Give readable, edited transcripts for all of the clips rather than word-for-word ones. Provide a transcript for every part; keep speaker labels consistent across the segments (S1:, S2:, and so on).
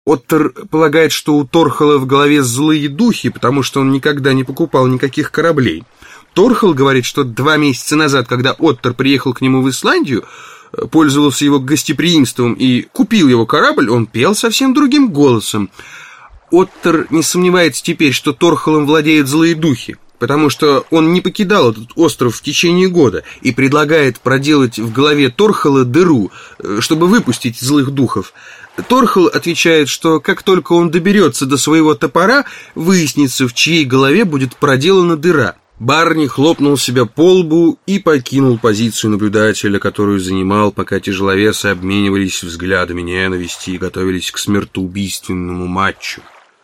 S1: Оттер полагает, что у Торхала в голове злые духи, потому что он никогда не покупал никаких кораблей. Торхал говорит, что 2 месяца назад, когда Оттер приехал к нему в Исландию, пользовался его гостеприимством и купил его корабль, он пел совсем другим голосом. Оттер не сомневается теперь, что Торхалом владеют злые духи, потому что он не покидал этот остров в течение года и предлагает проделать в голове Торхала дыру, чтобы выпустить злых духов. Торхал отвечает, что как только он доберется до своего топора, выяснится, в чьей голове будет проделана дыра. Барни хлопнул себя по лбу и покинул позицию наблюдателя, которую занимал, пока тяжеловесы обменивались взглядами ненависти и готовились к смертоубийственному матчу.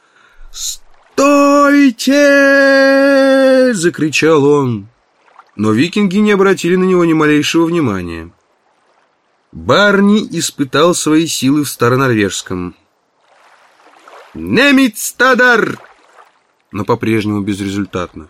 S1: «Стойте!» — закричал он. Но викинги не обратили на него ни малейшего внимания. Барни испытал свои силы в старонорвежском. «Немитстадар!» но по-прежнему безрезультатно.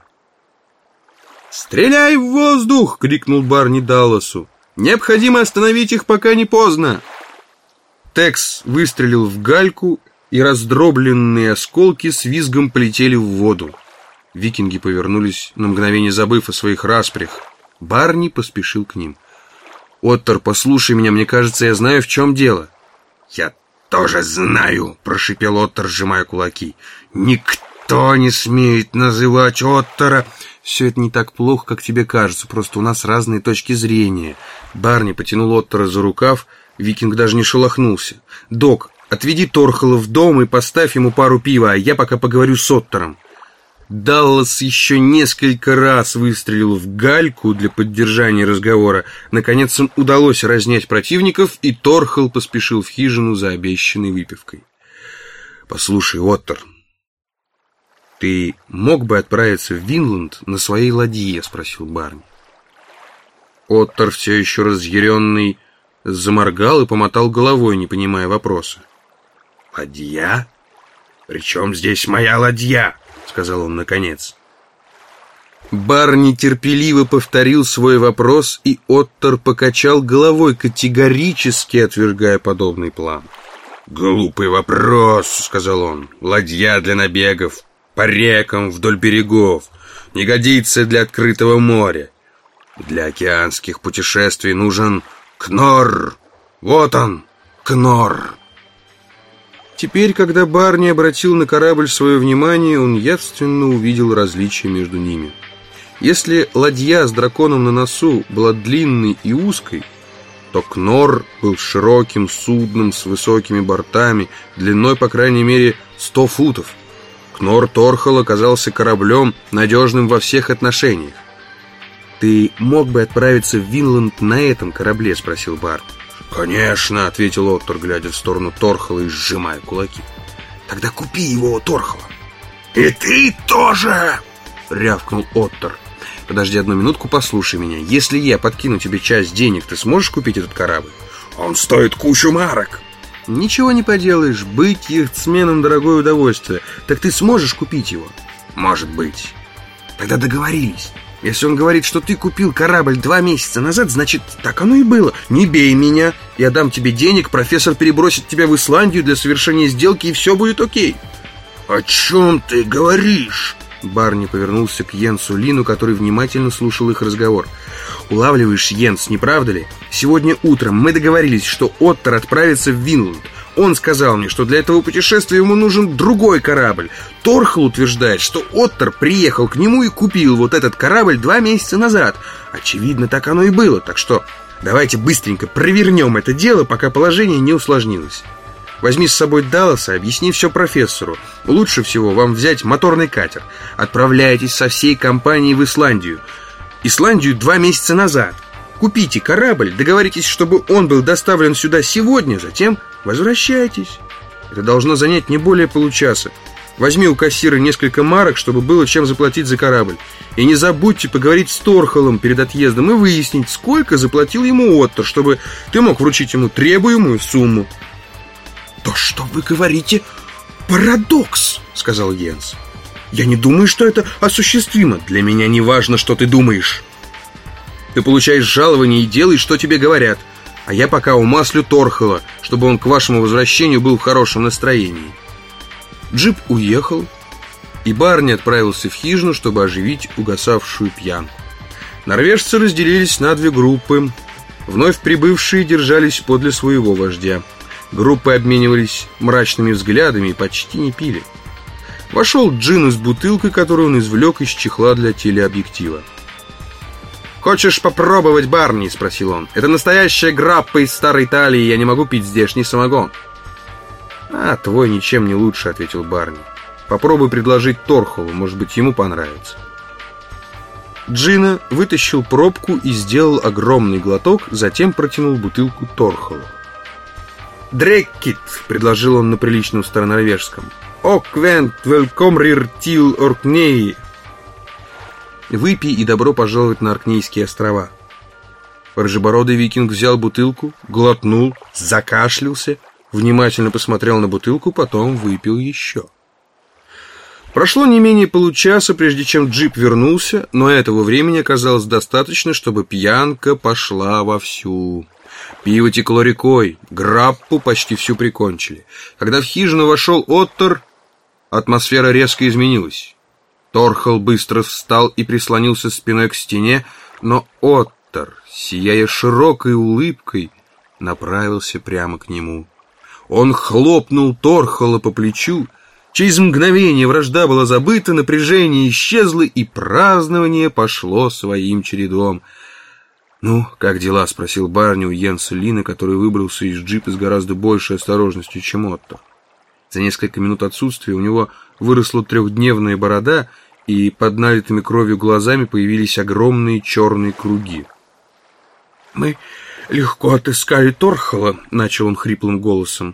S1: «Стреляй в воздух!» — крикнул Барни Далласу. «Необходимо остановить их, пока не поздно!» Текс выстрелил в гальку, и раздробленные осколки с визгом полетели в воду. Викинги повернулись, на мгновение забыв о своих распрях. Барни поспешил к ним. «Оттер, послушай меня, мне кажется, я знаю, в чем дело». «Я тоже знаю», — прошипел Оттер, сжимая кулаки. «Никто не смеет называть Оттера...» «Все это не так плохо, как тебе кажется, просто у нас разные точки зрения». Барни потянул Оттера за рукав, викинг даже не шелохнулся. «Док, отведи Торхала в дом и поставь ему пару пива, а я пока поговорю с Оттером». Даллас еще несколько раз выстрелил в гальку для поддержания разговора. Наконец им удалось разнять противников, и Торхал поспешил в хижину за обещанной выпивкой. «Послушай, Оттер, ты мог бы отправиться в Винланд на своей ладье?» — спросил Барни. Оттер, все еще разъяренный, заморгал и помотал головой, не понимая вопроса. «Ладья? Причем здесь моя ладья?» — сказал он наконец. Барни терпеливо повторил свой вопрос, и Оттер покачал головой, категорически отвергая подобный план. «Глупый вопрос», — сказал он. «Ладья для набегов по рекам вдоль берегов не годится для открытого моря. Для океанских путешествий нужен кнор. Вот он, кнор». Теперь, когда Барни обратил на корабль свое внимание, он явственно увидел различия между ними. Если ладья с драконом на носу была длинной и узкой, то кнор был широким судном с высокими бортами, длиной, по крайней мере, 100 футов. Кнор Торхала казался кораблем, надежным во всех отношениях. «Ты мог бы отправиться в Винланд на этом корабле?» — спросил Барт. «Конечно», — ответил Оттер, глядя в сторону Торхала и сжимая кулаки. «Тогда купи его у Торхала». «И ты тоже!» — рявкнул Оттер. «Подожди одну минутку, послушай меня. Если я подкину тебе часть денег, ты сможешь купить этот корабль?» «Он стоит кучу марок». «Ничего не поделаешь, быть яхтсменом — дорогое удовольствие. Так ты сможешь купить его?» «Может быть». «Тогда договорились. Если он говорит, что ты купил корабль 2 месяца назад, значит, так оно и было. Не бей меня, я дам тебе денег, профессор перебросит тебя в Исландию для совершения сделки, и все будет окей». «О чем ты говоришь?» Барни повернулся к Йенсу Лину, который внимательно слушал их разговор. «Улавливаешь, Йенс, не правда ли? Сегодня утром мы договорились, что Оттер отправится в Винланд. Он сказал мне, что для этого путешествия ему нужен другой корабль. Торхал утверждает, что Оттер приехал к нему и купил вот этот корабль 2 месяца назад. Очевидно, так оно и было, так что давайте быстренько провернем это дело, пока положение не усложнилось. Возьми с собой Далласа, объясни все профессору. Лучше всего вам взять моторный катер. Отправляйтесь со всей компанией в Исландию. Исландию 2 месяца назад. Купите корабль, договоритесь, чтобы он был доставлен сюда сегодня, затем возвращайтесь. Это должно занять не более получаса. Возьми у кассира несколько марок, чтобы было чем заплатить за корабль. И не забудьте поговорить с Торхалом перед отъездом и выяснить, сколько заплатил ему Оттер, чтобы ты мог вручить ему требуемую сумму. «То, что вы говорите, парадокс», — сказал Йенс. «Я не думаю, что это осуществимо. Для меня не важно, что ты думаешь. Ты получаешь жалование и делаешь, что тебе говорят. А я пока умаслю Торхола, чтобы он к вашему возвращению был в хорошем настроении. Джип уехал, и Барни отправился в хижину, чтобы оживить угасавшую пьянку. Норвежцы разделились на две группы. Вновь прибывшие держались подле своего вождя. Группы обменивались мрачными взглядами и почти не пили. Вошел Джин с бутылкой, которую он извлек из чехла для телеобъектива. «Хочешь попробовать, Барни?» — спросил он. «Это настоящая граппа из старой Италии, я не могу пить здешний самогон». «А, твой ничем не лучше», — ответил Барни. «Попробуй предложить Торхолу, может быть, ему понравится». Джина вытащил пробку и сделал огромный глоток, затем протянул бутылку Торхолу. «Дреккит», — предложил он на приличном старонорвежском. «Оквент велкомрир тил Оркнеи». «Выпей и добро пожаловать на Оркнейские острова». Рыжебородый викинг взял бутылку, глотнул, закашлялся, внимательно посмотрел на бутылку, потом выпил еще. Прошло не менее получаса, прежде чем джип вернулся, но этого времени оказалось достаточно, чтобы пьянка пошла вовсю. Пиво текло рекой, граппу почти всю прикончили. Когда в хижину вошел Оттор, атмосфера резко изменилась. Торхол быстро встал и прислонился спиной к стене, но Оттор, сияя широкой улыбкой, направился прямо к нему. Он хлопнул Торхола по плечу. Через мгновение вражда была забыта, напряжение исчезло, и празднование пошло своим чередом. «Ну, как дела?» — спросил Барни у Йенса Лина, который выбрался из джипа с гораздо большей осторожностью, чем Отто. За несколько минут отсутствия у него выросла трехдневная борода, и под налитыми кровью глазами появились огромные черные круги. «Мы легко отыскали Торхола», — начал он хриплым голосом.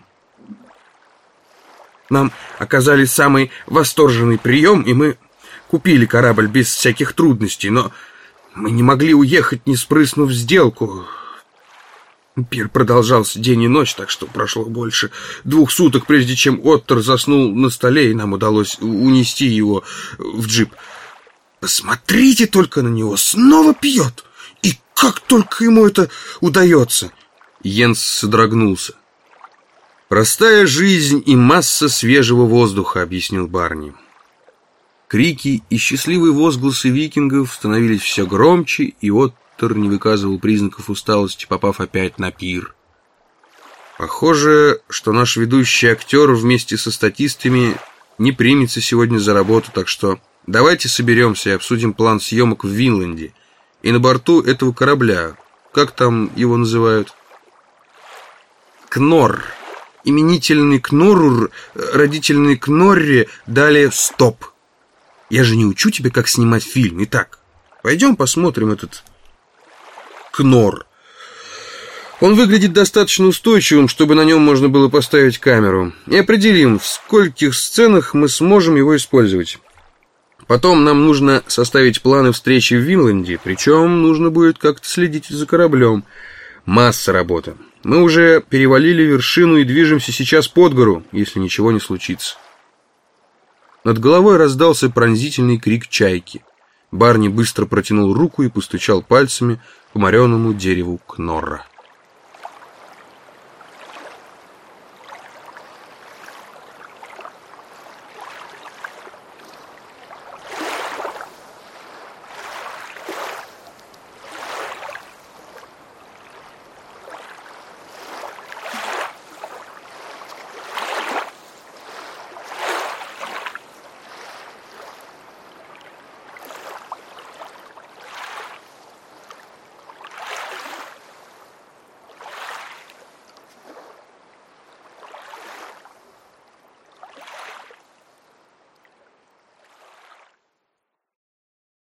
S1: «Нам оказали самый восторженный прием, и мы купили корабль без всяких трудностей, но мы не могли уехать, не спрыснув сделку. Пир продолжался день и ночь, так что прошло больше 2 суток, прежде чем Оттор заснул на столе, и нам удалось унести его в джип. Посмотрите только на него, снова пьет! И как только ему это удается!» Йенс содрогнулся. «Простая жизнь и масса свежего воздуха», — объяснил Барни. Крики и счастливые возгласы викингов становились все громче, и Оттор не выказывал признаков усталости, попав опять на пир. «Похоже, что наш ведущий актер вместе со статистами не примется сегодня за работу, так что давайте соберемся и обсудим план съемок в Винланде и на борту этого корабля. Как там его называют?» «Кнорр. Именительный Кноррур, родительный Кнорре дали стоп. Я же не учу тебя, как снимать фильм. Итак, пойдем посмотрим этот Кнорр. Он выглядит достаточно устойчивым, чтобы на нем можно было поставить камеру. И определим, в скольких сценах мы сможем его использовать. Потом нам нужно составить планы встречи в Винланде, причем нужно будет как-то следить за кораблем. Масса работы. Мы уже перевалили вершину и движемся сейчас под гору, если ничего не случится». Над головой раздался пронзительный крик чайки. Барни быстро протянул руку и постучал пальцами по мореному дереву Кнорра.